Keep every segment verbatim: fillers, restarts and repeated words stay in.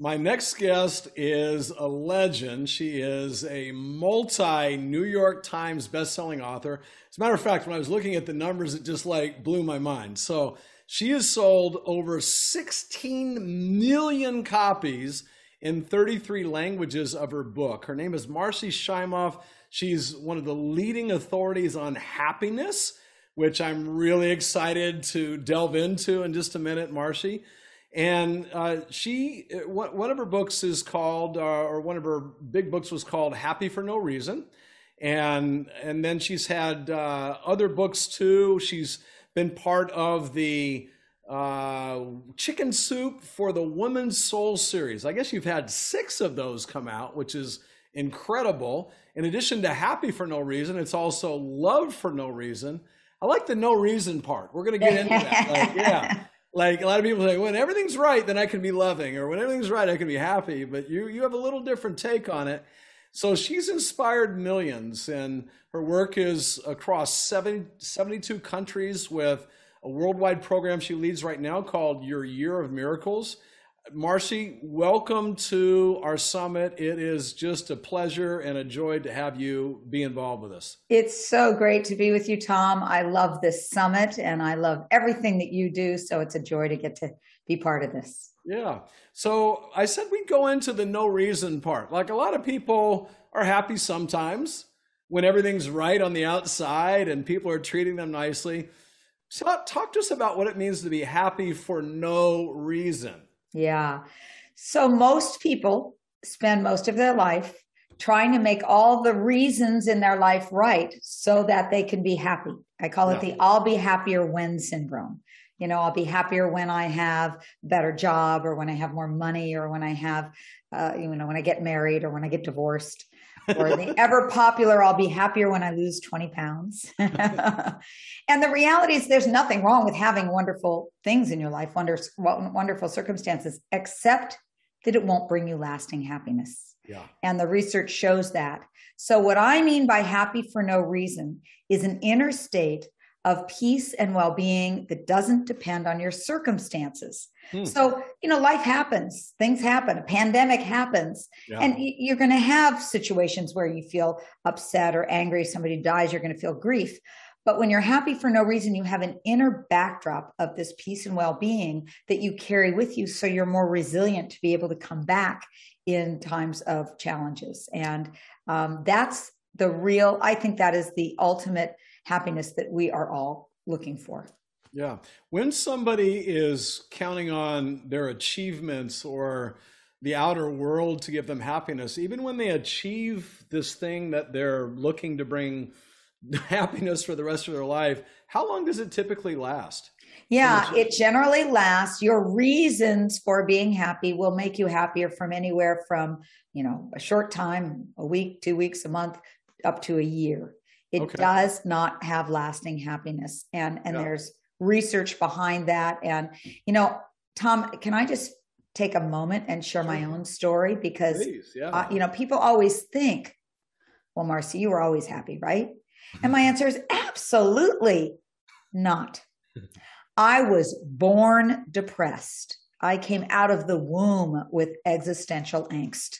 My next guest is a legend. She is a multi New York Times bestselling author. As a matter of fact, when I was looking at the numbers, it just like blew my mind. So she has sold over sixteen million copies in thirty-three languages of her book. Her name is Marcy Shimoff. She's one of the leading authorities on happiness, which I'm really excited to delve into in just a minute, Marcy. And uh, she, one of her books is called, uh, or one of her big books was called Happy for No Reason. And, and then she's had uh, other books too. She's been part of the uh, Chicken Soup for the Woman's Soul series. I guess you've had six of those come out, which is incredible. In addition to Happy for No Reason, it's also Love for No Reason. I like the no reason part. We're going to get into that. Like, yeah. Like a lot of people say, when everything's right, then I can be loving, or when everything's right, I can be happy. But you you have a little different take on it. So she's inspired millions, and her work is across seventy, seventy-two countries with a worldwide program she leads right now called Your Year of Miracles. Marcy, welcome to our summit. It is just a pleasure and a joy to have you be involved with us. It's so great to be with you, Tom. I love this summit and I love everything that you do. So it's a joy to get to be part of this. Yeah. So I said we'd go into the no reason part. Like a lot of people are happy sometimes when everything's right on the outside and people are treating them nicely. So talk to us about what it means to be happy for no reason. Yeah. So most people spend most of their life trying to make all the reasons in their life right so that they can be happy. I call it yeah. the I'll be happier when syndrome. You know, I'll be happier when I have a better job, or when I have more money, or when I have, uh, you know, when I get married, or when I get divorced, or the ever popular, I'll be happier when I lose twenty pounds. And the reality is there's nothing wrong with having wonderful things in your life, wonder, wonderful circumstances, except that it won't bring you lasting happiness. Yeah. And the research shows that. So what I mean by happy for no reason is an inner state of peace and well-being that doesn't depend on your circumstances. Hmm. So, you know, life happens, things happen, a pandemic happens, yeah. and you're going to have situations where you feel upset or angry. Somebody dies, you're going to feel grief. But when you're happy for no reason, you have an inner backdrop of this peace and well-being that you carry with you. So you're more resilient to be able to come back in times of challenges. And um, that's the real, I think that is the ultimate happiness that we are all looking for. Yeah. When somebody is counting on their achievements or the outer world to give them happiness, even when they achieve this thing that they're looking to bring happiness for the rest of their life, how long does it typically last? Yeah, it generally lasts. Your reasons for being happy will make you happier from anywhere from, you know, a short time, a week, two weeks, a month, up to a year. It okay. does not have lasting happiness. And, and yeah. there's research behind that. And, you know, Tom, can I just take a moment and share sure. my own story? Because, Please, yeah. uh, you know, people always think, well, Marcy, you were always happy, right? And my answer is absolutely not. I was born depressed. I came out of the womb with existential angst.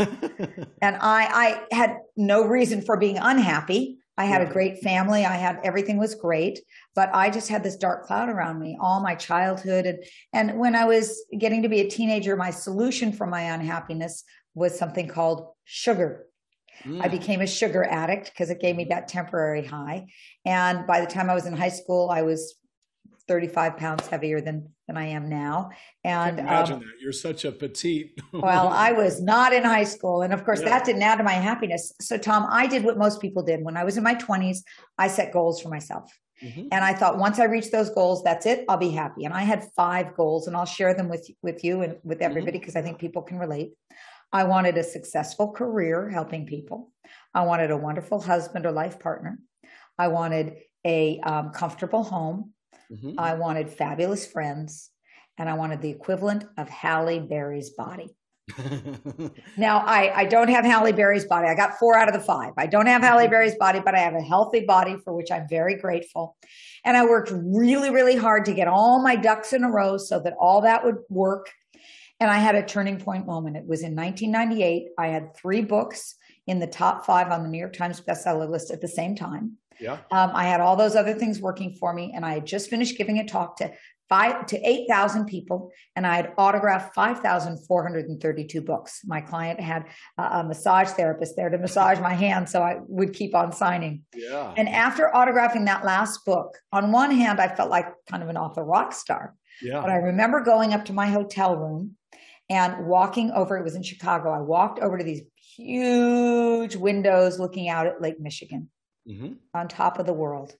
And I, I had no reason for being unhappy. I had yeah. a great family. I had, everything was great, but I just had this dark cloud around me all my childhood. And, and when I was getting to be a teenager, my solution for my unhappiness was something called sugar. Mm. I became a sugar addict because it gave me that temporary high. And by the time I was in high school, I was thirty-five pounds heavier than, than I am now. And I can imagine um, that. You're such a petite. Well, I was not in high school. And of course, yeah. that didn't add to my happiness. So Tom, I did what most people did. When I was in my twenties, I set goals for myself. Mm-hmm. And I thought, once I reach those goals, that's it. I'll be happy. And I had five goals, and I'll share them with, with you and with everybody because mm-hmm. I think people can relate. I wanted a successful career helping people. I wanted a wonderful husband or life partner. I wanted a um, comfortable home. Mm-hmm. I wanted fabulous friends, and I wanted the equivalent of Halle Berry's body. Now, I, I don't have Halle Berry's body. I got four out of the five. I don't have Halle Berry's body, but I have a healthy body for which I'm very grateful. And I worked really, really hard to get all my ducks in a row so that all that would work. And I had a turning point moment. It was in nineteen ninety-eight. I had three books in the top five on the New York Times bestseller list at the same time. Yeah. Um, I had all those other things working for me, and I had just finished giving a talk to five to eight thousand people, and I had autographed five thousand four hundred thirty-two books. My client had a, a massage therapist there to massage my hand, so I would keep on signing. Yeah. And after autographing that last book, on one hand, I felt like kind of an author rock star. Yeah. But I remember going up to my hotel room and walking over. It was in Chicago. I walked over to these huge windows looking out at Lake Michigan, mm-hmm. on top of the world.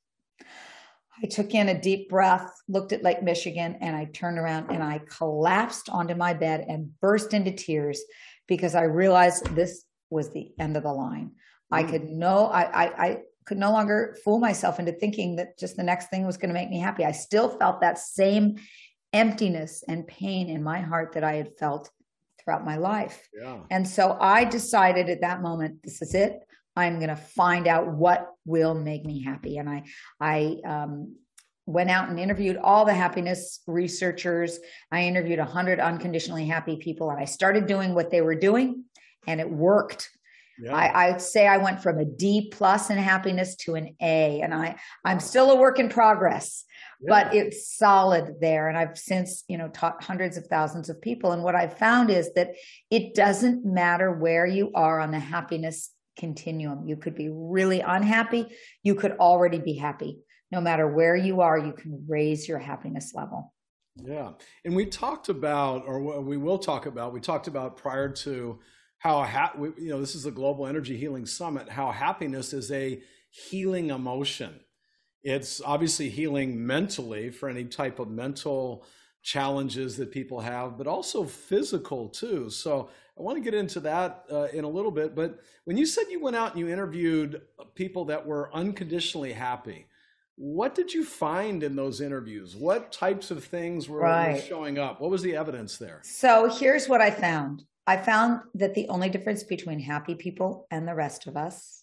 I took in a deep breath, looked at Lake Michigan, and I turned around and I collapsed onto my bed and burst into tears because I realized this was the end of the line. Mm-hmm. I could no, I, I, I could no longer fool myself into thinking that just the next thing was going to make me happy. I still felt that same emptiness and pain in my heart that I had felt throughout my life. Yeah. And so I decided at that moment, this is it. I'm going to find out what will make me happy. And I, I, um, went out and interviewed all the happiness researchers. I interviewed a hundred unconditionally happy people, and I started doing what they were doing, and it worked. Yeah. I, I'd say I went from a D plus in happiness to an A, and I, I'm still a work in progress. Yeah. But it's solid there. And I've since, you know, taught hundreds of thousands of people. And what I've found is that it doesn't matter where you are on the happiness continuum. You could be really unhappy. You could already be happy. No matter where you are, you can raise your happiness level. Yeah. And we talked about, or we will talk about, we talked about prior to how, ha- we, you know, this is a Global Energy Healing Summit, how happiness is a healing emotion. It's obviously healing mentally for any type of mental challenges that people have, but also physical too. So I want to get into that uh, in a little bit. But when you said you went out and you interviewed people that were unconditionally happy, what did you find in those interviews? What types of things were, right. were showing up? What was the evidence there? So here's what I found. I found that the only difference between happy people and the rest of us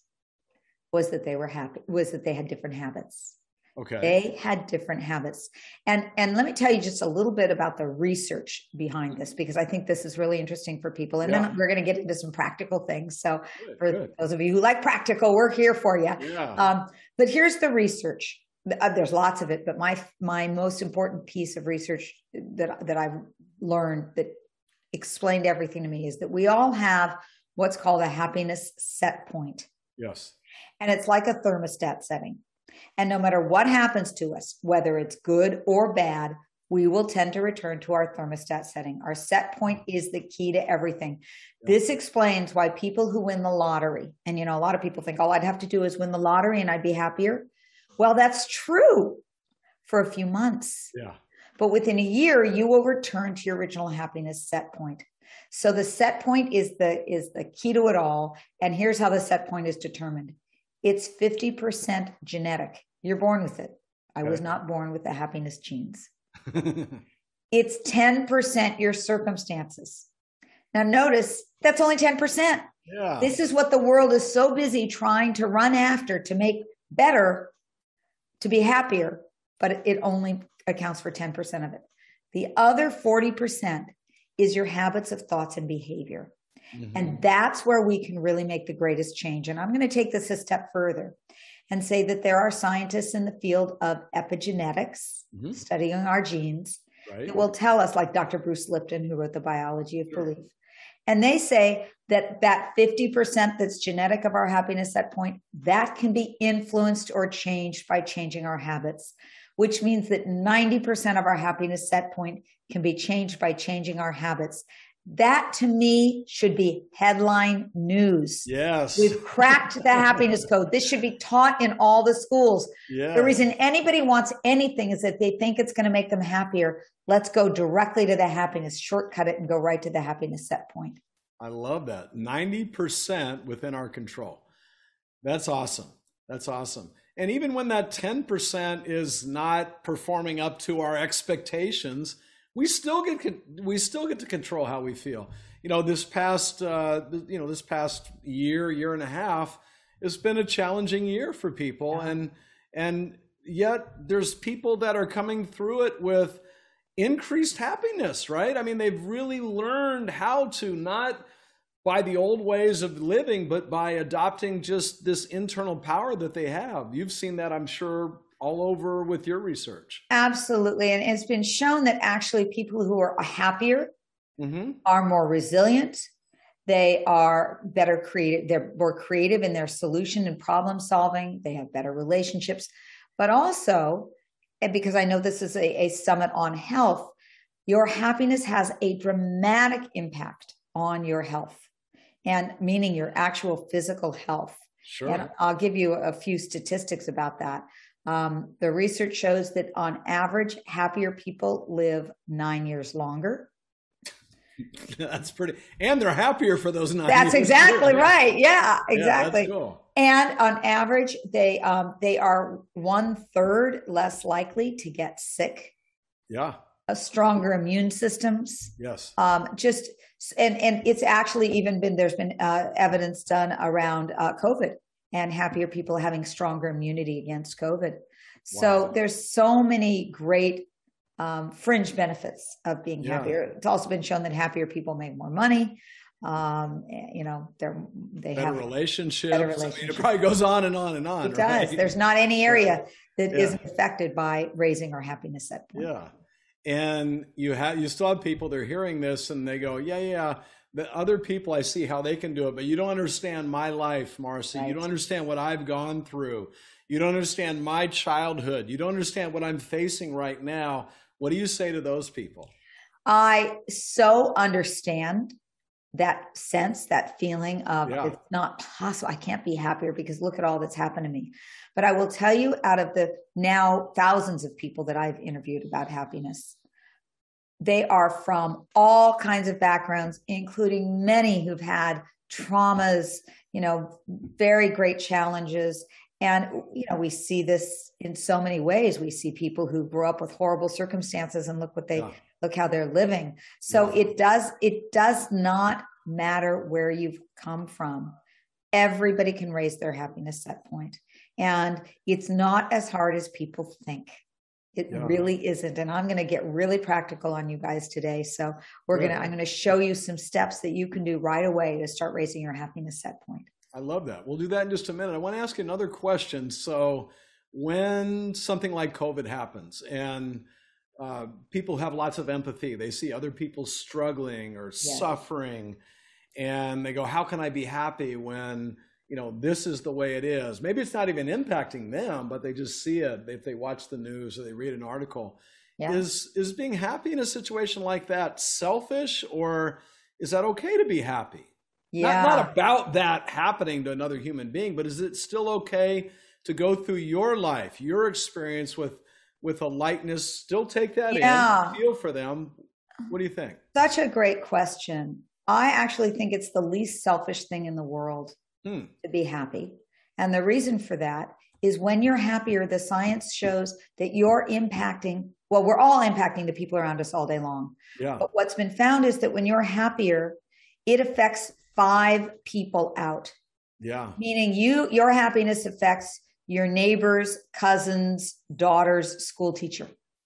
was that they were happy, was that they had different habits. Okay. They had different habits. And, and let me tell you just a little bit about the research behind this, because I think this is really interesting for people. And yeah. then we're going to get into some practical things. So good, for good. those of you who like practical, we're here for you. Yeah. Um, but here's the research. There's lots of it, but my, my most important piece of research that, that I've learned that explained everything to me is that we all have what's called a happiness set point. Yes. And it's like a thermostat setting. And no matter what happens to us, whether it's good or bad, we will tend to return to our thermostat setting. Our set point is the key to everything. Yeah. This explains why people who win the lottery, and you know, a lot of people think all I'd have to do is win the lottery and I'd be happier. Well, that's true for a few months. Yeah. But within a year, you will return to your original happiness set point. So the set point is the, is the key to it all. And here's how the set point is determined. It's fifty percent genetic. You're born with it. I okay. was not born with the happiness genes. It's ten percent your circumstances. Now notice that's only ten percent. Yeah. This is what the world is so busy trying to run after to make better, to be happier, but it only accounts for ten percent of it. The other forty percent is your habits of thoughts and behavior. Mm-hmm. And that's where we can really make the greatest change. And I'm going to take this a step further and say that there are scientists in the field of epigenetics, mm-hmm. studying our genes, right. that will tell us, like Doctor Bruce Lipton, who wrote The Biology of sure. Belief. And they say that that fifty percent that's genetic of our happiness set point, that can be influenced or changed by changing our habits, which means that ninety percent of our happiness set point can be changed by changing our habits. That to me should be headline news. Yes. We've cracked the happiness code. This should be taught in all the schools. Yeah. The reason anybody wants anything is that they think it's going to make them happier. Let's go directly to the happiness, shortcut it and go right to the happiness set point. I love that. ninety percent within our control. That's awesome. That's awesome. And even when that ten percent is not performing up to our expectations, we still get we still get to control how we feel. You know, this past uh, you know this past year, year and a half, it's been a challenging year for people, yeah. and and yet there's people that are coming through it with increased happiness, right? I mean, they've really learned how to, not by the old ways of living, but by adopting just this internal power that they have. You've seen that, I'm sure, all over with your research. Absolutely. And it's been shown that actually people who are happier Mm-hmm. are more resilient. They are better creative. They're more creative in their solution and problem solving. They have better relationships, but also, and because I know this is a, a summit on health, your happiness has a dramatic impact on your health, and meaning your actual physical health. Sure. And I'll give you a few statistics about that. Um, the research shows that on average, happier people live nine years longer. That's pretty, and they're happier for those nine That's years exactly too. right. Yeah, exactly. Yeah, that's cool. And on average, they um, they are one third less likely to get sick. Yeah. A stronger immune systems. Yes. Um, just and and it's actually even been there's been uh, evidence done around uh, COVID and happier people having stronger immunity against COVID. So Wow. there's so many great um, fringe benefits of being Yeah. happier. It's also been shown that happier people make more money. Um, you know, they're they Better have relationships. better I mean, relationships. it probably goes on and on and on. It does. Right? There's not any area that Yeah. isn't affected by raising our happiness set point. Yeah. And you have, you still have people, they're hearing this and they go, yeah, yeah, the other people, I see how they can do it, but you don't understand my life, Marcy. Right. You don't understand what I've gone through. You don't understand my childhood. You don't understand what I'm facing right now. What do you say to those people? I so understand that sense, that feeling of Yeah. it's not possible. I can't be happier because look at all that's happened to me. But I will tell you, out of the now thousands of people that I've interviewed about happiness, they are from all kinds of backgrounds, including many who've had traumas, you know, very great challenges. And, you know, we see this in so many ways. We see people who grew up with horrible circumstances and look what they, Yeah. look how they're living. So Yeah. it does, it does not matter where you've come from. Everybody can raise their happiness set point. And it's not as hard as people think. It Yeah. really isn't. And I'm going to get really practical on you guys today. So we're Good. going to, I'm going to show you some steps that you can do right away to start raising your happiness set point. I love that. We'll do that in just a minute. I want to ask you another question. So when something like COVID happens and uh, people have lots of empathy, they see other people struggling or Yes. suffering, and they go, how can I be happy when, you know, this is the way it is? Maybe it's not even impacting them, but they just see it if they watch the news or they read an article. Yeah. Is, is being happy in a situation like that selfish, or is that okay to be happy? Yeah. Not, not about that happening to another human being, but is it still okay to go through your life, your experience with with a lightness, still take that Yeah. in, feel for them? What do you think? Such a great question. I actually think it's the least selfish thing in the world Hmm. to be happy. And the reason for that is when you're happier, the science shows that you're impacting, well, we're all impacting the people around us all day long. Yeah. But what's been found is that when you're happier, it affects five people out, Yeah. meaning you, your happiness affects your neighbors, cousins, daughters, school teacher.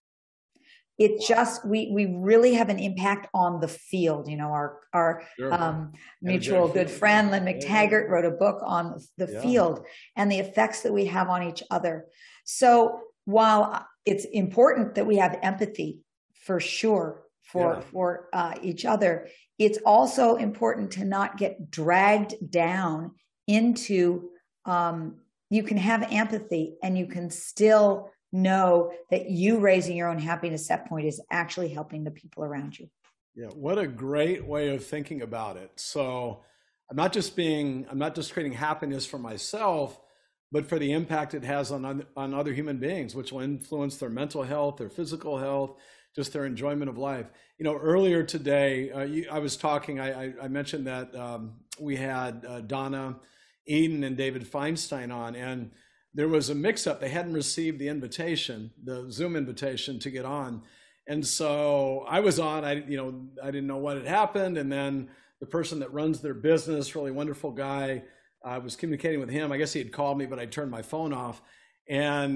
It just, we, we really have an impact on the field. You know, our, our Sure. um, mutual Energetic good field. friend, Lynn Yeah. McTaggart, wrote a book on the Yeah. field and the effects that we have on each other. So while it's important that we have empathy for sure for, Yeah. for uh, each other, it's also important to not get dragged down into, um, you can have empathy and you can still know that you raising your own happiness set point is actually helping the people around you. Yeah. What a great way of thinking about it. So I'm not just being, I'm not just creating happiness for myself, but for the impact it has on, on other human beings, which will influence their mental health, their physical health, just their enjoyment of life. You know, earlier today, uh, you, I was talking, I, I, I mentioned that um, we had uh, Donna Eden and David Feinstein on, and there was a mix-up. They hadn't received the invitation, the Zoom invitation to get on. And so I was on, I, you know, I didn't know what had happened. And then the person that runs their business, really wonderful guy, I was communicating with him. I guess he had called me, but I turned my phone off. And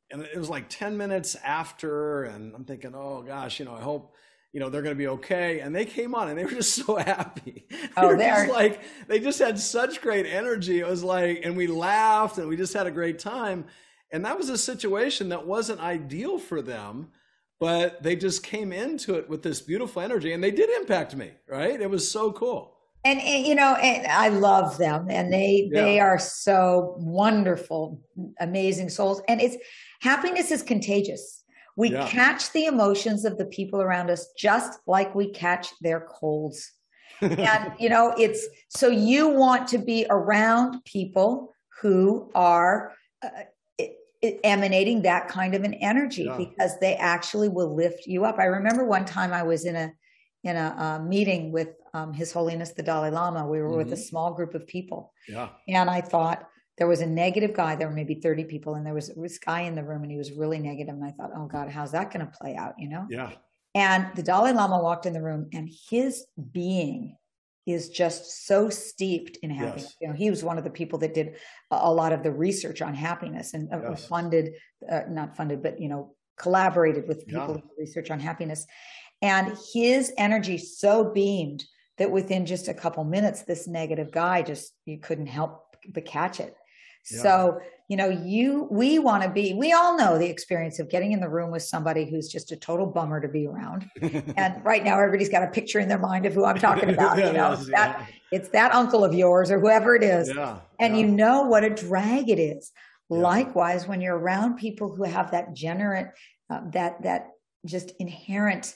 and it was like ten minutes after, and I'm thinking, oh gosh, you know, I hope, you know, they're going to be okay. And they came on and they were just so happy. Oh, they were they're just like, they just had such great energy. It was like, and we laughed and we just had a great time. And that was a situation that wasn't ideal for them, but they just came into it with this beautiful energy, and they did impact me, right? It was so cool. And, and you know, and I love them, and they Yeah. they are so wonderful, amazing souls. And it's happiness is contagious. We Yeah. catch the emotions of the people around us just like we catch their colds. And you know, it's so you want to be around people who are uh, e- e- emanating that kind of an energy, Yeah. because they actually will lift you up. I remember one time I was in a in a, uh meeting with um, His Holiness the Dalai Lama. We were with a Mhm. small group of people, Yeah. and I thought there was a negative guy. There were maybe thirty people, and there was this guy in the room, and he was really negative. And I thought, oh God, how's that going to play out? You know? Yeah. And the Dalai Lama walked in the room, and his being is just so steeped in happiness. Yes. You know, he was one of the people that did a, a lot of the research on happiness, and uh, Yes. funded, uh, not funded, but, you know, collaborated with people Yeah. who do research on happiness. And his energy so beamed that within just a couple minutes, this negative guy just, you couldn't help but catch it. Yeah. So, you know, you, we want to be, we all know the experience of getting in the room with somebody who's just a total bummer to be around. And right now, everybody's got a picture in their mind of who I'm talking about. Yeah, You know, yes, it's that, yeah. it's that uncle of yours or whoever it is. Yeah. And yeah. you know what a drag it is. Yeah. Likewise, when you're around people who have that generate, uh, that, that just inherent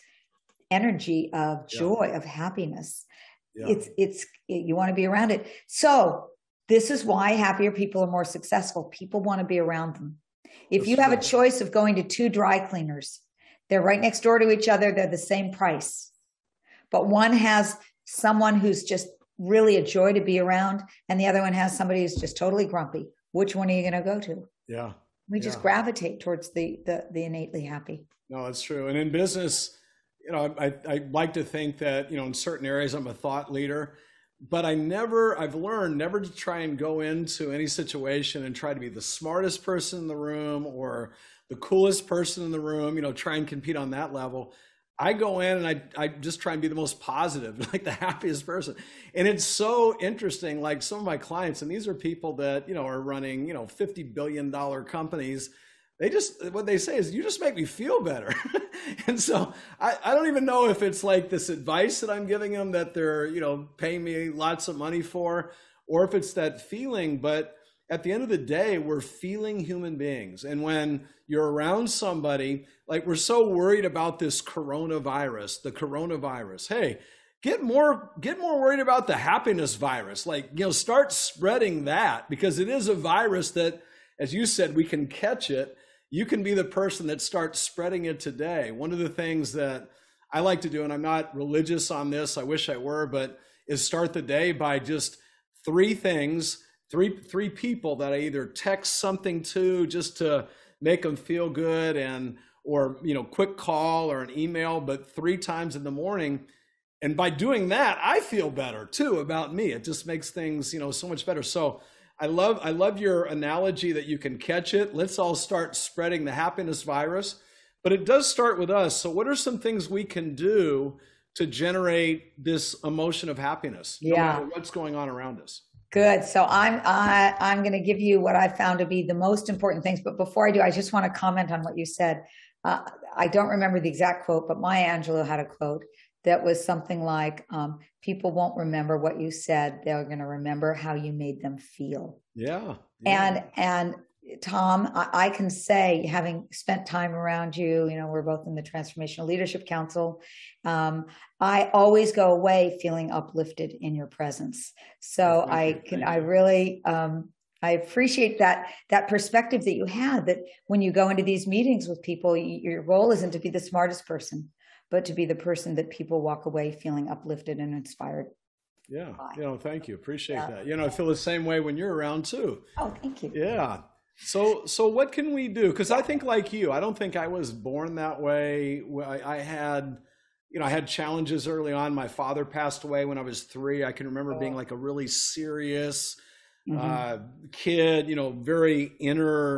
energy of joy, of happiness, Yeah. it's, it's, you want to be around it. So this is why happier people are more successful. People want to be around them. If That's you have a true. choice of going to two dry cleaners, they're right next door to each other. They're the same price, but one has someone who's just really a joy to be around, and the other one has somebody who's just totally grumpy. Which one are you going to go to? Yeah. We just Yeah. gravitate towards the, the, the innately happy. No, that's true. And in business, you know, I, I like to think that, you know, in certain areas I'm a thought leader, but I never, I've learned never to try and go into any situation and try to be the smartest person in the room or the coolest person in the room, you know, try and compete on that level. I go in and I, I just try and be the most positive, like the happiest person. And it's so interesting, like some of my clients, and these are people that, you know, are running, you know, fifty billion dollars companies. They just, what they say is, you just make me feel better. And so I, I don't even know if it's like this advice that I'm giving them that they're, you know, paying me lots of money for, or if it's that feeling. But at the end of the day, we're feeling human beings. And when you're around somebody, like we're so worried about this coronavirus, the coronavirus, hey, get more, get more worried about the happiness virus. Like, you know, start spreading that, because it is a virus that, as you said, we can catch it. You can be the person that starts spreading it today. One of the things that I like to do, and I'm not religious on this, I wish I were, but is start the day by just three things, three, three people that I either text something to just to make them feel good, and, or, you know, quick call or an email, but three times in the morning. And by doing that, I feel better too about me. It just makes things, you know, so much better. So I love, I love your analogy that you can catch it. Let's all start spreading the happiness virus, but it does start with us. So what are some things we can do to generate this emotion of happiness, no Yeah. matter what's going on around us? Good. So I'm I, I'm going to give you what I found to be the most important things. But before I do, I just want to comment on what you said. Uh, I don't remember the exact quote, but Maya Angelou had a quote that was something like, um, people won't remember what you said. They're going to remember how you made them feel. Yeah. And, yeah. and Tom, I, I can say, having spent time around you, you know, we're both in the Transformational Leadership Council. Um, I always go away feeling uplifted in your presence. So Thank I you. can, Thank I you. really, um, I appreciate that, that perspective that you had, that when you go into these meetings with people, your goal isn't to be the smartest person, but to be the person that people walk away feeling uplifted and inspired. Yeah. by. You know, thank you. Appreciate Yeah. that. You know, I feel the same way when you're around too. Oh, thank you. Yeah. So, so what can we do? Because I think, like you, I don't think I was born that way. I, I had, you know, I had challenges early on. My father passed away when I was three. I can remember being like a really serious Mhm. uh, kid, you know, very inner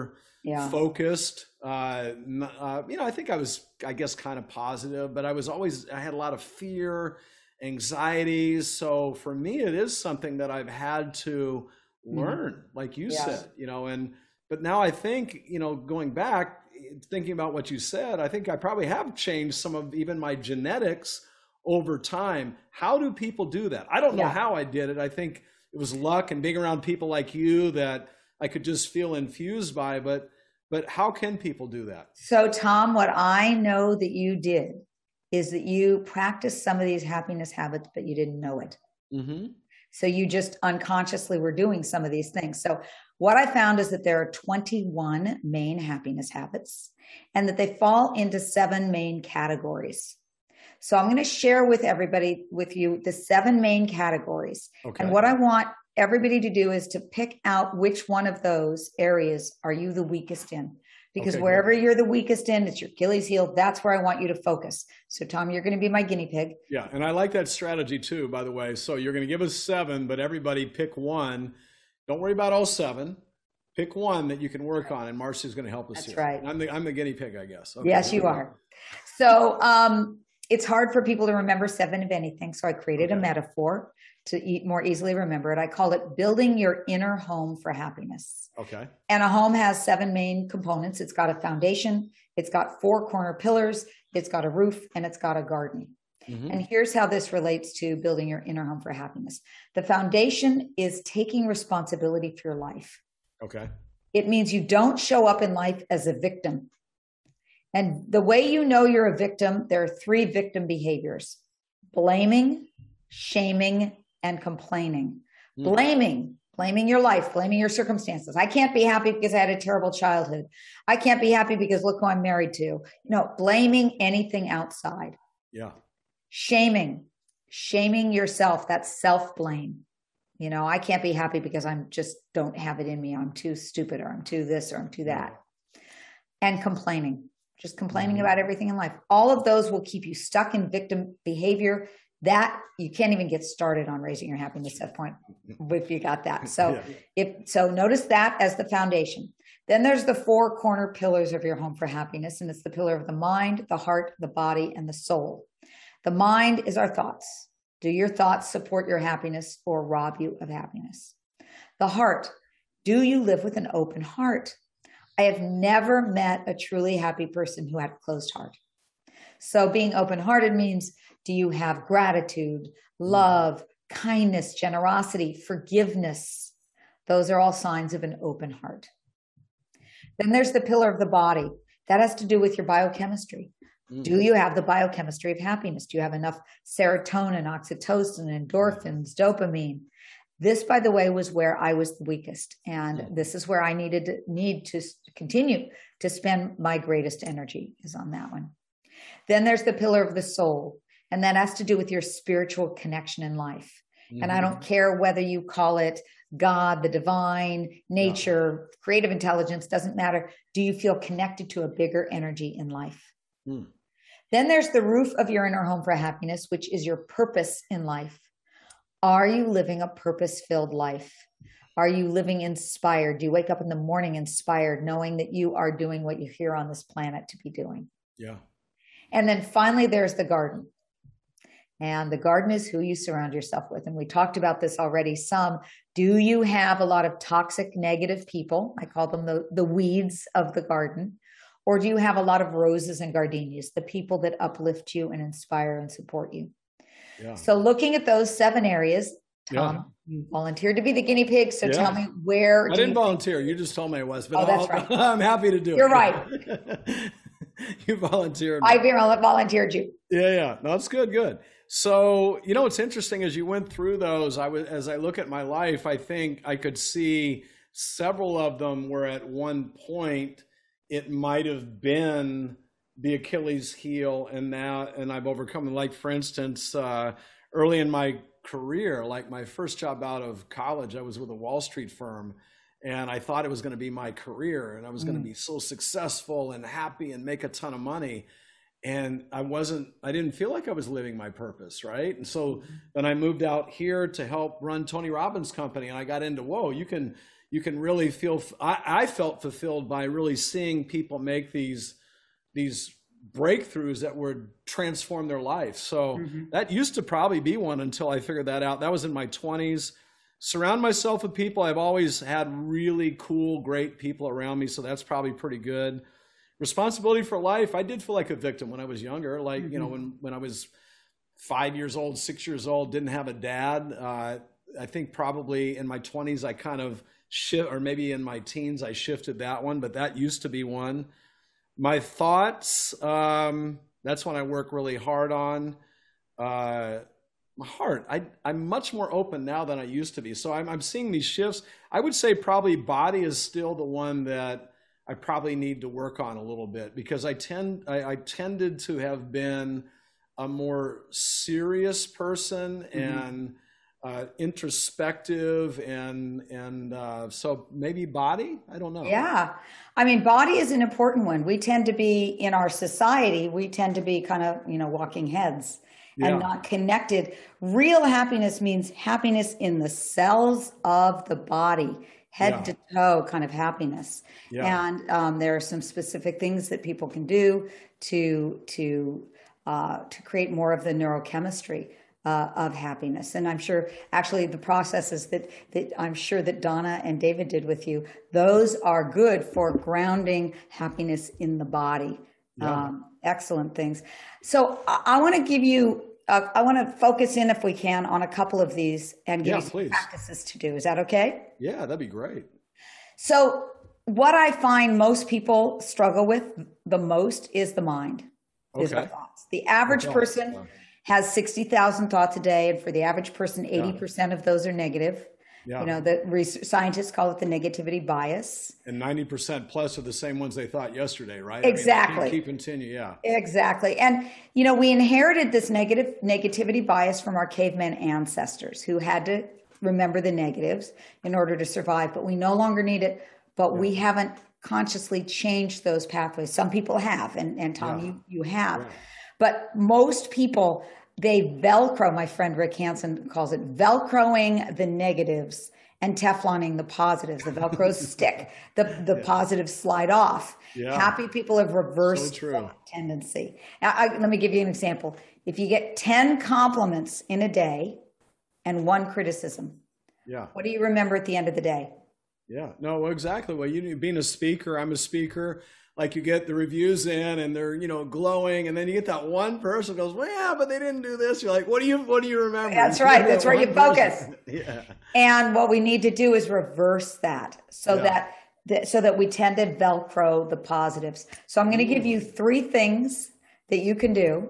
Yeah. focused. Uh, uh, you know, I think I was, I guess, kind of positive, but I was always, I had a lot of fear, anxieties. So for me, it is something that I've had to learn, mm. like you yeah. said, you know, and, but now I think, you know, going back, thinking about what you said, I think I probably have changed some of even my genetics over time. How do people do that? I don't know yeah. how I did it. I think it was luck and being around people like you that I could just feel infused by, but, but how can people do that? So Tom, what I know that you did is that you practiced some of these happiness habits, but you didn't know it. Mm-hmm. So you just unconsciously were doing some of these things. So what I found is that there are twenty-one main happiness habits and that they fall into seven main categories. So I'm going to share with everybody, with you, the seven main categories. Okay. And what I want everybody to do is to pick out which one of those areas are you the weakest in. Because okay, wherever good. You're the weakest in, it's your Achilles heel, that's where I want you to focus. So Tom, you're going to be my guinea pig. Yeah, and I like that strategy too, by the way. So you're going to give us seven, but everybody pick one. Don't worry about all seven. Pick one that you can work on, and Marcy's going to help us That's here. right. I'm the, I'm the guinea pig, I guess. Okay. Yes, you are. So um, it's hard for people to remember seven of anything, so I created okay. a metaphor to eat more easily remember it. I called it building your inner home for happiness. Okay. And a home has seven main components. It's got a foundation, it's got four corner pillars, it's got a roof, and it's got a garden. Mm-hmm. And here's how this relates to building your inner home for happiness. The foundation is taking responsibility for your life. Okay. It means you don't show up in life as a victim. And the way you know you're a victim, there are three victim behaviors: blaming, shaming, and complaining. Mm. Blaming, blaming your life, blaming your circumstances. I can't be happy because I had a terrible childhood. I can't be happy because look who I'm married to. You know, blaming anything outside. Yeah. Shaming, shaming yourself. That's self-blame. You know, I can't be happy because I'm just don't have it in me. I'm too stupid, or I'm too this, or I'm too that. And complaining, just complaining mm-hmm. about everything in life. All of those will keep you stuck in victim behavior. That you can't even get started on raising your happiness set point if you got that. So yeah. if so, notice that as the foundation. Then there's the four corner pillars of your home for happiness, and it's the pillar of the mind, the heart, the body, and the soul. The mind is our thoughts. Do your thoughts support your happiness or rob you of happiness? The heart. Do you live with an open heart? I have never met a truly happy person who had a closed heart. So being open-hearted means, do you have gratitude, love, kindness, generosity, forgiveness? Those are all signs of an open heart. Then there's the pillar of the body. That has to do with your biochemistry. Mm-hmm. Do you have the biochemistry of happiness? Do you have enough serotonin, oxytocin, endorphins, dopamine? This, by the way, was where I was the weakest. And this is where I needed to need to continue to spend my greatest energy, is on that one. Then there's the pillar of the soul. And that has to do with your spiritual connection in life. Mm-hmm. And I don't care whether you call it God, the divine, nature, no. creative intelligence, doesn't matter. Do you feel connected to a bigger energy in life? Mm. Then there's the roof of your inner home for happiness, which is your purpose in life. Are you living a purpose-filled life? Are you living inspired? Do you wake up in the morning inspired, knowing that you are doing what you're here on this planet to be doing? Yeah. And then finally, there's the garden. And the garden is who you surround yourself with. And we talked about this already some. Do you have a lot of toxic, negative people? I call them the, the weeds of the garden. Or do you have a lot of roses and gardenias, the people that uplift you and inspire and support you? Yeah. So looking at those seven areas, Tom, yeah. you volunteered to be the guinea pig. So yeah. tell me where. I didn't you... volunteer. You just told me I was. But oh, that's right. I'm happy to do You're it. You're right. You volunteered. I volunteered you. Yeah, yeah. No, that's good, good. So, you know, what's interesting as you went through those, I was, as I look at my life, I think I could see several of them where at one point it might have been the Achilles heel, and now, and I've overcome. Like, for instance, uh, early in my career, like my first job out of college, I was with a Wall Street firm, and I thought it was going to be my career, and I was mm. going to be so successful and happy and make a ton of money. And I wasn't, I didn't feel like I was living my purpose, right? And so then I moved out here to help run Tony Robbins' company, and I got into, whoa, you can, you can really feel, I, I felt fulfilled by really seeing people make these, these breakthroughs that would transform their life. So mm-hmm. that used to probably be one until I figured that out. That was in my twenties. Surround myself with people. I've always had really cool, great people around me. So that's probably pretty good. Responsibility for life. I did feel like a victim when I was younger. Like, mm-hmm. you know, when, when I was five years old, six years old, didn't have a dad. Uh, I think probably in my twenties, I kind of shift, or maybe in my teens, I shifted that one, but that used to be one. My thoughts, um, that's one I work really hard on. Uh, my heart, I, I'm much more open now than I used to be. So I'm, I'm seeing these shifts. I would say probably body is still the one that I probably need to work on a little bit, because I tend, I, I tended to have been a more serious person mm-hmm. and uh, introspective, and and uh, so maybe body. I don't know. Yeah, I mean, body is an important one. We tend to be in our society. We tend to be kind of you know walking heads and yeah. not connected. Real happiness means happiness in the cells of the body, head yeah. to toe kind of happiness. Yeah. And um, there are some specific things that people can do to to uh, to create more of the neurochemistry uh, of happiness. And I'm sure actually the processes that that I'm sure that Donna and David did with you, those are good for grounding happiness in the body. Yeah. Um, excellent things. So I, I want to give you, uh, I want to focus in if we can on a couple of these and give yeah, you some please. practices to do. Is that okay? Yeah, that'd be great. So what I find most people struggle with the most is the mind, is okay. our thoughts. The average okay. person yeah. has sixty thousand thoughts a day. And for the average person, eighty percent yeah. of those are negative. Yeah. You know, the research, scientists call it the negativity bias. And ninety percent plus are the same ones they thought yesterday, right? Exactly. I mean, keep continue, yeah. Exactly. And, you know, we inherited this negative negativity bias from our caveman ancestors who had to remember the negatives in order to survive, but we no longer need it, but yeah. we haven't consciously changed those pathways. Some people have, and, and Tom, yeah. you, you have. Yeah. But most people, they Velcro, my friend Rick Hansen calls it Velcroing the negatives and Tefloning the positives. The Velcro stick, the, the yeah. positives slide off. Yeah. Happy people have reversed so that tendency. Now, I, let me give you an example. If you get ten compliments in a day and one criticism, yeah. what do you remember at the end of the day? Yeah, no, exactly. Well, you being a speaker, I'm a speaker. Like you get the reviews in and they're, you know, glowing. And then you get that one person who goes, well, yeah, but they didn't do this. You're like, what do you, what do you remember? That's right. That's where you focus. yeah. And what we need to do is reverse that so yeah. that, so that we tend to Velcro the positives. So I'm going to give you three things that you can do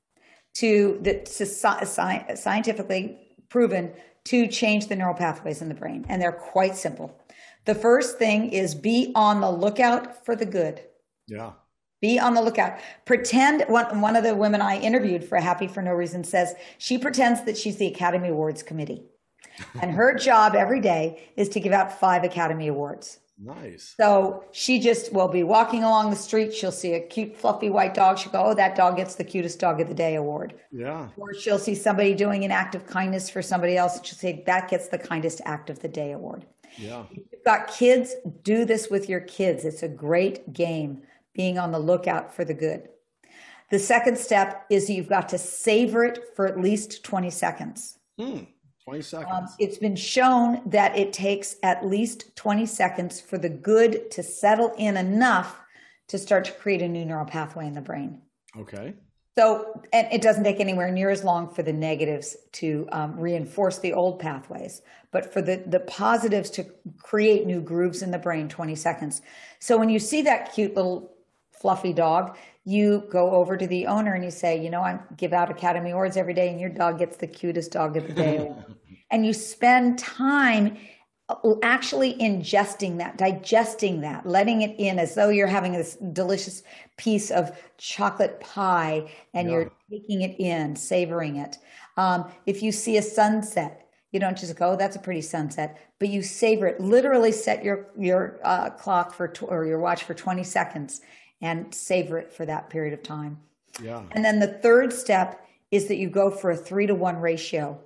to, that to sci- scientifically proven to change the neural pathways in the brain. And they're quite simple. The first thing is be on the lookout for the good. Yeah. Be on the lookout. Pretend, one, one of the women I interviewed for Happy for No Reason says she pretends that she's the Academy Awards committee. And her job every day is to give out five Academy Awards. Nice. So she just will be walking along the street. She'll see a cute, fluffy white dog. She'll go, oh, that dog gets the cutest dog of the day award. Yeah. Or she'll see somebody doing an act of kindness for somebody else. And she'll say, that gets the kindest act of the day award. Yeah. If you've got kids, do this with your kids. It's a great game, being on the lookout for the good. The second step is you've got to savor it for at least twenty seconds. Hmm. twenty seconds. Um, it's been shown that it takes at least twenty seconds for the good to settle in enough to start to create a new neural pathway in the brain. Okay. So, and it doesn't take anywhere near as long for the negatives to um, reinforce the old pathways, but for the, the positives to create new grooves in the brain, twenty seconds. So when you see that cute little fluffy dog, you go over to the owner and you say, you know, I give out Academy Awards every day and your dog gets the cutest dog of the day. And you spend time actually ingesting that, digesting that, letting it in as though you're having this delicious piece of chocolate pie and yeah. you're taking it in, savoring it. Um, if you see a sunset, you don't just go, oh, that's a pretty sunset, but you savor it. Literally set your, your uh, clock for, tw- or your watch for twenty seconds and savor it for that period of time. Yeah. And then the third step is that you go for a three to one ratio.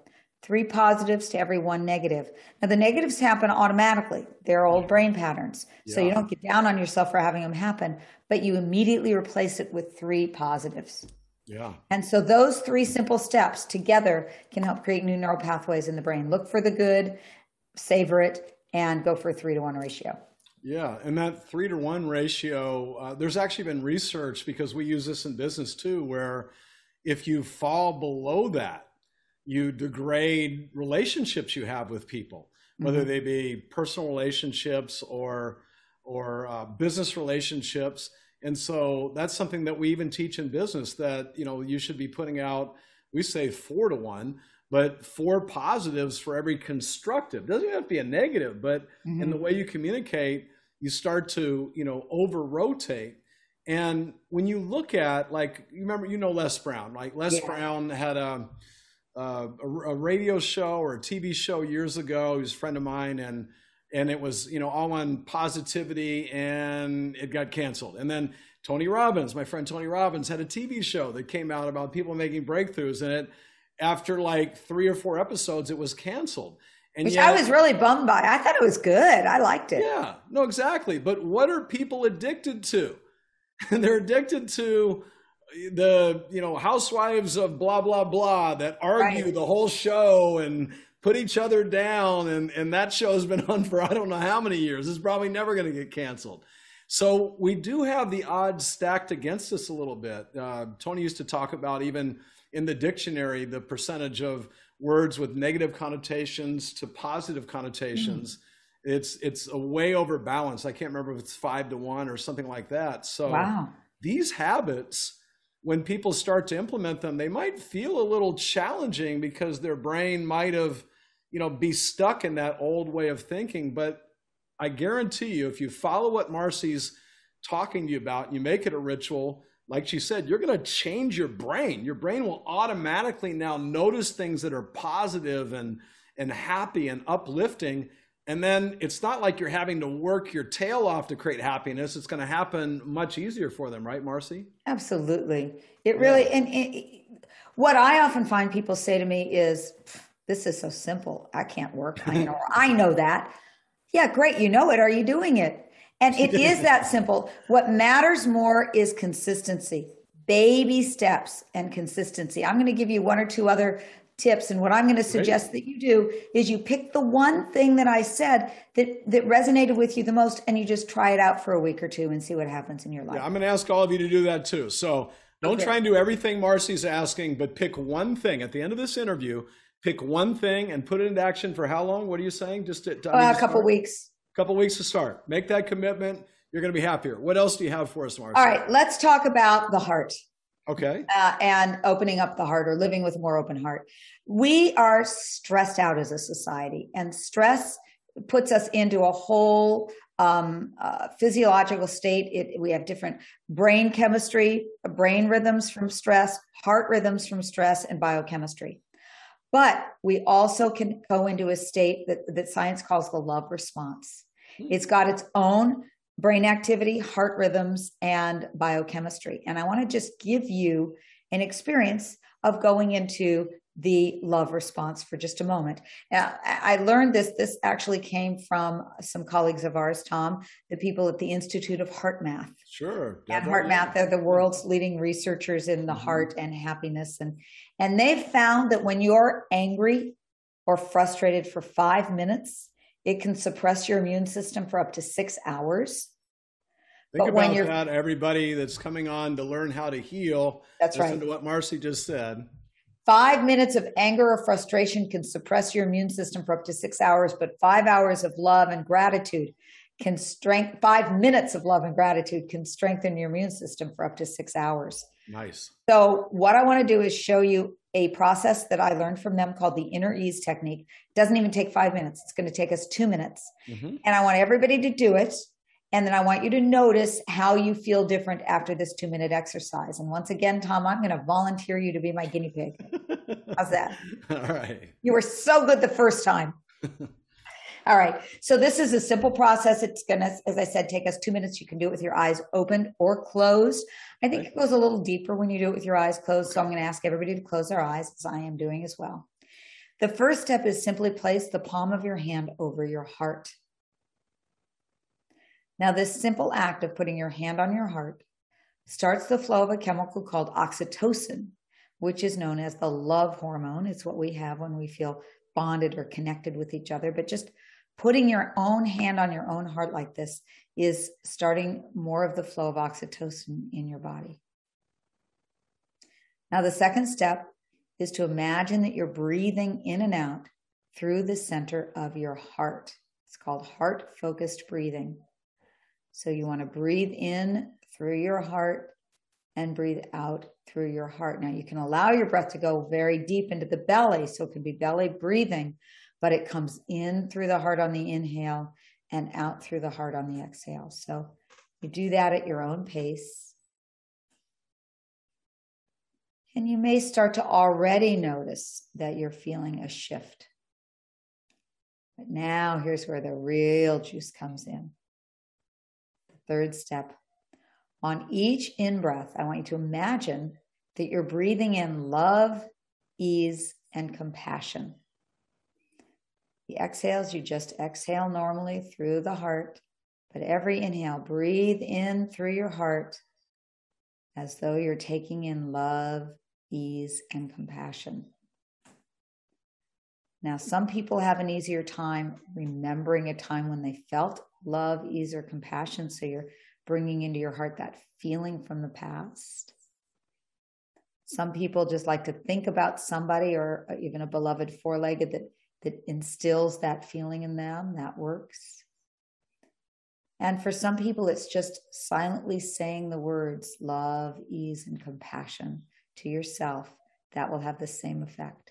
three positives to every one negative. Now, the negatives happen automatically. They're old brain patterns. So Yeah. you don't get down on yourself for having them happen, but you immediately replace it with three positives. Yeah. And so those three simple steps together can help create new neural pathways in the brain. Look for the good, savor it, and go for a three to one ratio. Yeah, and that three to one ratio, uh, there's actually been research, because we use this in business too, where if you fall below that, you degrade relationships you have with people, whether Mm-hmm. they be personal relationships or or uh, business relationships. And so that's something that we even teach in business, that, you know, you should be putting out, we say four to one, but four positives for every constructive. Doesn't even have to be a negative, but Mm-hmm. in the way you communicate, you start to, you know, over rotate. And when you look at, like, you remember, you know, Les Brown, like Les Yeah. Brown had a, a, a radio show or a T V show years ago. He was a friend of mine, and and it was, you know, all on positivity, and it got canceled. And then Tony Robbins, my friend Tony Robbins, had a T V show that came out about people making breakthroughs, and it, after like three or four episodes, it was canceled. And Which yet, I was really bummed by. I thought it was good. I liked it. yeah, no, exactly. But what are people addicted to? And they're addicted to the, you know, housewives of blah, blah, blah that argue Right. the whole show and put each other down. And, and that show's been on for I don't know how many years. It's probably never going to get canceled. So we do have the odds stacked against us a little bit. Uh, Tony used to talk about, even in the dictionary, the percentage of words with negative connotations to positive connotations. Mm. It's it's a way over balance. I can't remember if it's five to one or something like that. So Wow. These habits, when people start to implement them, they might feel a little challenging, because their brain might have, you know, be stuck in that old way of thinking. But I guarantee you, if you follow what Marcy's talking to you about, and you make it a ritual, like she said, you're going to change your brain. Your brain will automatically now notice things that are positive and, and happy and uplifting. And then it's not like you're having to work your tail off to create happiness. It's going to happen much easier for them, right, Marcy? Absolutely. It really, yeah. and it, what I often find people say to me is, this is so simple. I can't work. I know, I know that. Yeah, great. You know it. Are you doing it? And it is that simple. What matters more is consistency, baby steps and consistency. I'm going to give you one or two other tips. And what I'm going to suggest Great. that you do is you pick the one thing that I said that, that resonated with you the most, and you just try it out for a week or two and see what happens in your life. Yeah, I'm going to ask all of you to do that too. So don't okay. try and do everything Marcy's asking, but pick one thing at the end of this interview. Pick one thing and put it into action for how long? What are you saying? Just to, to, uh, a couple weeks. A couple weeks to start. Make that commitment. You're going to be happier. What else do you have for us, Marcy? All right, let's talk about the heart. Okay. Uh, and opening up the heart, or living with a more open heart. We are stressed out as a society, and stress puts us into a whole um, uh, physiological state. It, we have different brain chemistry, brain rhythms from stress, heart rhythms from stress, and biochemistry. But we also can go into a state that, that science calls the love response. It's got its own brain activity, heart rhythms, and biochemistry. And I want to just give you an experience of going into the love response for just a moment. Now, I learned this, this actually came from some colleagues of ours, Tom, the people at the Institute of Heart Math. Sure. And Heart Math, they're the world's leading researchers in the mm-hmm. heart and happiness. And, and they've found that when you're angry or frustrated for five minutes, it can suppress your immune system for up to six hours. Think but about when you're, that, everybody that's coming on to learn how to heal. That's listen right. to what Marcy just said. Five minutes of anger or frustration can suppress your immune system for up to six hours, but five hours of love and gratitude can strengthen, five minutes of love and gratitude can strengthen your immune system for up to six hours. Nice. So what I want to do is show you a process that I learned from them called the inner ease technique. It doesn't even take five minutes. It's going to take us two minutes. Mm-hmm. And I want everybody to do it. And then I want you to notice how you feel different after this two minute exercise. And once again, Tom, I'm going to volunteer you to be my guinea pig. How's that? All right. You were so good the first time. All right. So this is a simple process. It's going to, as I said, take us two minutes. You can do it with your eyes open or closed. I think it goes a little deeper when you do it with your eyes closed. So I'm going to ask everybody to close their eyes, as I am doing as well. The first step is simply place the palm of your hand over your heart. Now, this simple act of putting your hand on your heart starts the flow of a chemical called oxytocin, which is known as the love hormone. It's what we have when we feel bonded or connected with each other. But just putting your own hand on your own heart like this is starting more of the flow of oxytocin in your body. Now, the second step is to imagine that you're breathing in and out through the center of your heart. It's called heart-focused breathing. So you want to breathe in through your heart and breathe out through your heart. Now, you can allow your breath to go very deep into the belly, so it can be belly breathing, but it comes in through the heart on the inhale and out through the heart on the exhale. So you do that at your own pace. And you may start to already notice that you're feeling a shift. But now here's where the real juice comes in. The third step. On each in-breath, I want you to imagine that you're breathing in love, ease, and compassion. The exhales, you just exhale normally through the heart, but every inhale, breathe in through your heart as though you're taking in love, ease, and compassion. Now, some people have an easier time remembering a time when they felt love, ease, or compassion, so you're bringing into your heart that feeling from the past. Some people just like to think about somebody or even a beloved four-legged that, that instills that feeling in them. That works. And for some people, it's just silently saying the words love, ease, and compassion to yourself. That will have the same effect.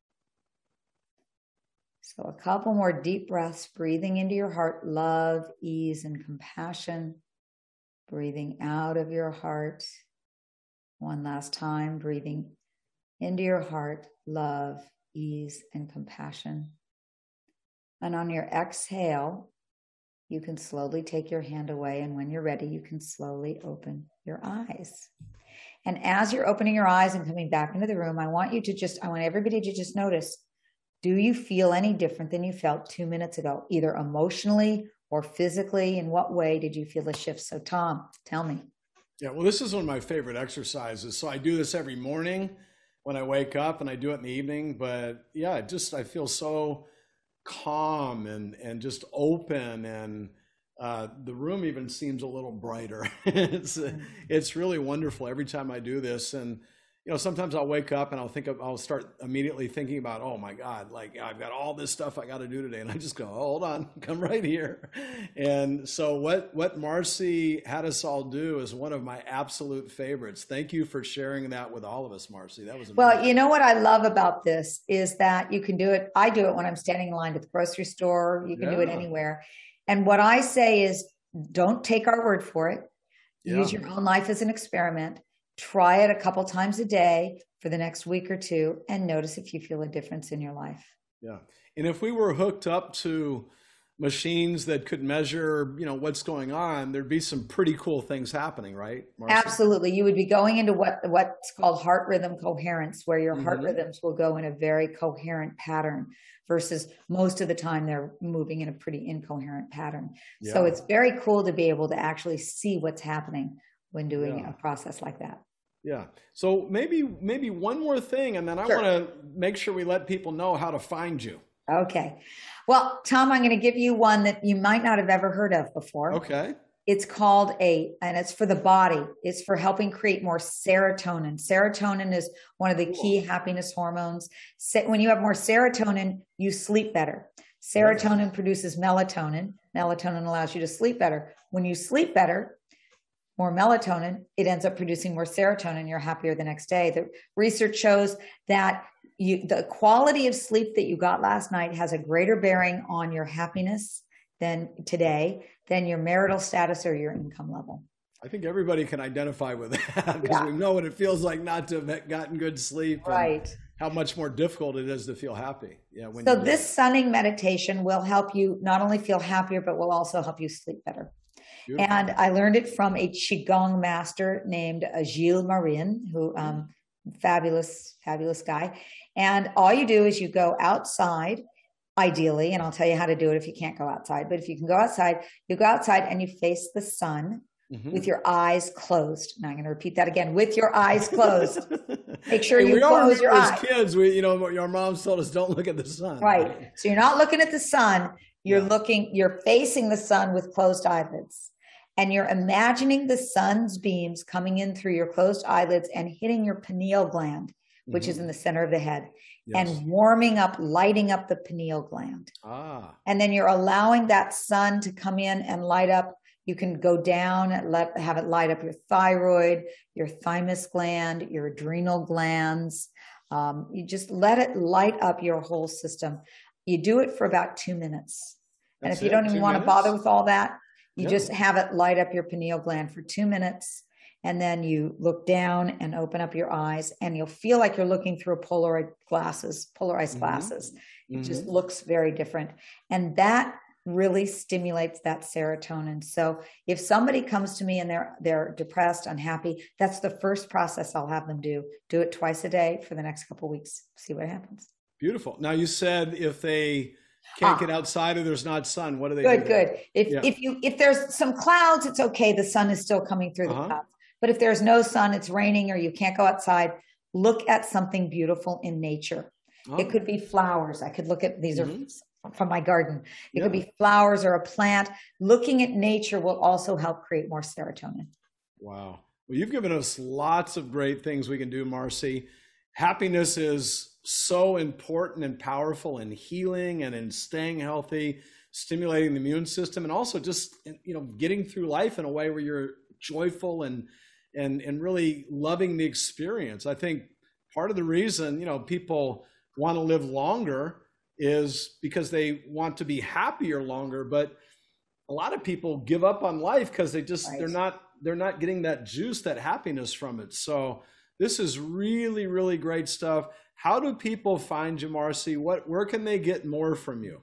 So a couple more deep breaths, breathing into your heart, love, ease, and compassion. Breathing out of your heart. One last time, breathing into your heart, love, ease, and compassion. And on your exhale, you can slowly take your hand away. And when you're ready, you can slowly open your eyes. And as you're opening your eyes and coming back into the room, I want you to just, I want everybody to just notice, do you feel any different than you felt two minutes ago, either emotionally or physically? In what way did you feel a shift? So Tom, tell me. Yeah, well, this is one of my favorite exercises. So I do this every morning when I wake up, and I do it in the evening. But yeah, just I feel so calm and, and just open, and uh, the room even seems a little brighter. it's, it's really wonderful every time I do this. And you know, sometimes I'll wake up and I'll think of, I'll start immediately thinking about, oh my God, like I've got all this stuff I got to do today. And I just go, oh, hold on, come right here. And so what, what Marcy had us all do is one of my absolute favorites. Thank you for sharing that with all of us, Marcy. That was amazing. Well, you know what I love about this is that you can do it. I do it when I'm standing in line at the grocery store. You can yeah. do it anywhere. And what I say is, don't take our word for it. Yeah. Use your own life as an experiment. Try it a couple times a day for the next week or two and notice if you feel a difference in your life. Yeah. And if we were hooked up to machines that could measure, you know, what's going on, there'd be some pretty cool things happening, right, Marcy? Absolutely. You would be going into what what's called heart rhythm coherence, where your mm-hmm. heart rhythms will go in a very coherent pattern versus most of the time they're moving in a pretty incoherent pattern. Yeah. So it's very cool to be able to actually see what's happening when doing yeah. a process like that. Yeah. So maybe maybe one more thing, and then I sure. want to make sure we let people know how to find you. Okay. Well, Tom, I'm going to give you one that you might not have ever heard of before. Okay. It's called a, and it's for the body. It's for helping create more serotonin. Serotonin is one of the key happiness hormones. When you have more serotonin, you sleep better. Serotonin produces melatonin. Melatonin allows you to sleep better. When you sleep better, more melatonin, it ends up producing more serotonin. You're happier the next day. The research shows that you, the quality of sleep that you got last night has a greater bearing on your happiness than today, than your marital status or your income level. I think everybody can identify with that because yeah. we know what it feels like not to have gotten good sleep. Right. How much more difficult it is to feel happy. Yeah. When so this sunning meditation will help you not only feel happier, but will also help you sleep better. Beautiful. And I learned it from a Qigong master named Gilles Marin, who um, Fabulous, fabulous guy. And all you do is you go outside, ideally, and I'll tell you how to do it if you can't go outside. But if you can go outside, you go outside and you face the sun mm-hmm. with your eyes closed. Now I'm going to repeat that again, with your eyes closed. Make sure hey, you close your eyes. As kids, we, you know, our moms told us don't look at the sun. Right. So you're not looking at the sun. You're yeah. looking, you're facing the sun with closed eyelids. And you're imagining the sun's beams coming in through your closed eyelids and hitting your pineal gland, which mm-hmm. is in the center of the head, yes. and warming up, lighting up the pineal gland. Ah. And then you're allowing that sun to come in and light up. You can go down and let, have it light up your thyroid, your thymus gland, your adrenal glands. Um, you just let it light up your whole system. You do it for about two minutes. That's and if you don't even want to bother with all that, you no. just have it light up your pineal gland for two minutes. And then you look down and open up your eyes and you'll feel like you're looking through a Polaroid glasses, polarized mm-hmm. glasses. It mm-hmm. just looks very different. And that really stimulates that serotonin. So if somebody comes to me and they're, they're depressed, unhappy, that's the first process I'll have them do. Do it twice a day for the next couple of weeks. See what happens. Beautiful. Now you said if they can't ah. get outside or there's not sun, what do they good, do? Good, good. If, yeah. if you, if there's some clouds, it's okay. The sun is still coming through uh-huh. the clouds. But if there's no sun, it's raining or you can't go outside, look at something beautiful in nature. Oh. It could be flowers. I could look at, these mm-hmm. are from my garden. It yeah. could be flowers or a plant. Looking at nature will also help create more serotonin. Wow. Well, you've given us lots of great things we can do, Marcy. Happiness is so important and powerful in healing and in staying healthy, stimulating the immune system, and also just, you know, getting through life in a way where you're joyful and and and really loving the experience. I think part of the reason, you know, people want to live longer is because they want to be happier longer, but a lot of people give up on life because they just right. they're not they're not getting that juice, that happiness from it. So this is really, really great stuff. How do people find you, Marcy? What where can they get more from you?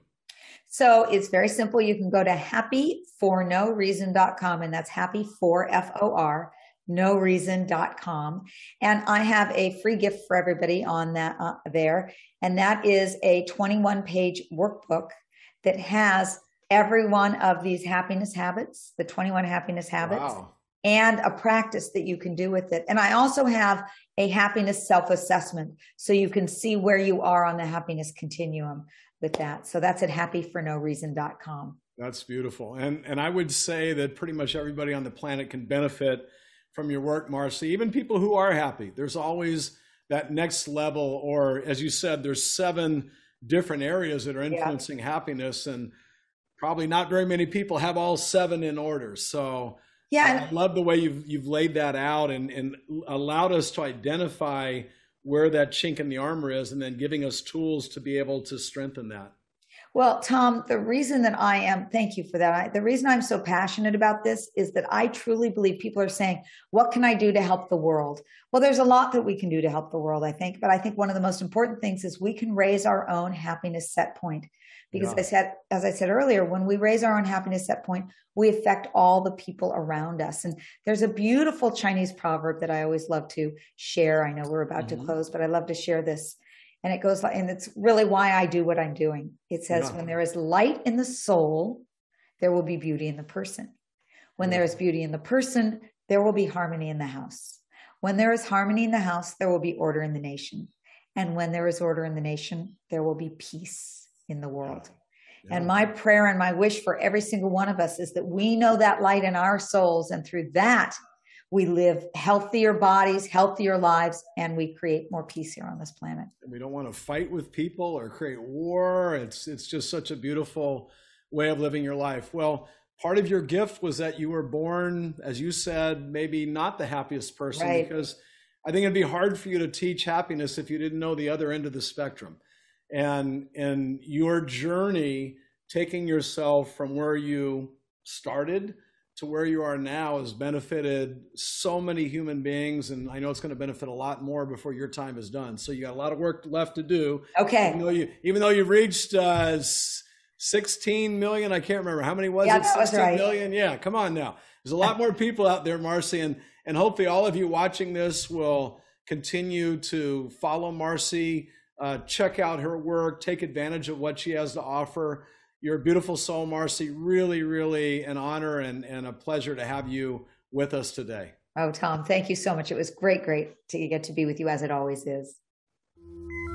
So it's very simple. You can go to happy for no reason dot com, and that's happy for F O R no reason dot com. And I have a free gift for everybody on that uh, there. And that is a twenty-one page workbook that has every one of these happiness habits, the twenty-one happiness habits, wow. and a practice that you can do with it. And I also have a happiness self-assessment so you can see where you are on the happiness continuum with that. So that's at happy for no reason dot com. That's beautiful. And and I would say that pretty much everybody on the planet can benefit from your work, Marcy, even people who are happy. There's always that next level, or as you said, there's seven different areas that are influencing yeah. happiness, and probably not very many people have all seven in order. So yeah, I love the way you've you've laid that out and, and allowed us to identify where that chink in the armor is, and then giving us tools to be able to strengthen that. Well, Tom, the reason that I am, thank you for that. I, the reason I'm so passionate about this is that I truly believe people are saying, what can I do to help the world? Well, there's a lot that we can do to help the world, I think. But I think one of the most important things is we can raise our own happiness set point. Because yeah. I said, as I said earlier, when we raise our own happiness set point, we affect all the people around us. And there's a beautiful Chinese proverb that I always love to share. I know we're about mm-hmm. to close, but I love to share this. And it goes like, and it's really why I do what I'm doing. It says, yeah. when there is light in the soul, there will be beauty in the person. When yeah. there is beauty in the person, there will be harmony in the house. When there is harmony in the house, there will be order in the nation. And when there is order in the nation, there will be peace in the world. Yeah. And my prayer and my wish for every single one of us is that we know that light in our souls, and through that, we live healthier bodies, healthier lives, and we create more peace here on this planet. We don't want to fight with people or create war. It's it's just such a beautiful way of living your life. Well, part of your gift was that you were born, as you said, maybe not the happiest person, right. because I think it'd be hard for you to teach happiness if you didn't know the other end of the spectrum. And and your journey, taking yourself from where you started to where you are now, has benefited so many human beings. And I know it's going to benefit a lot more before your time is done. So you got a lot of work left to do. Okay. Even though, you, even though you've reached uh, sixteen million, I can't remember. How many was yeah, it? That was right. million? Yeah, come on now. There's a lot more people out there, Marcy. And, and hopefully all of you watching this will continue to follow Marcy, uh, check out her work, take advantage of what she has to offer. You're a beautiful soul, Marcy. Really, really an honor and, and a pleasure to have you with us today. Oh, Tom, thank you so much. It was great, great to get to be with you, as it always is.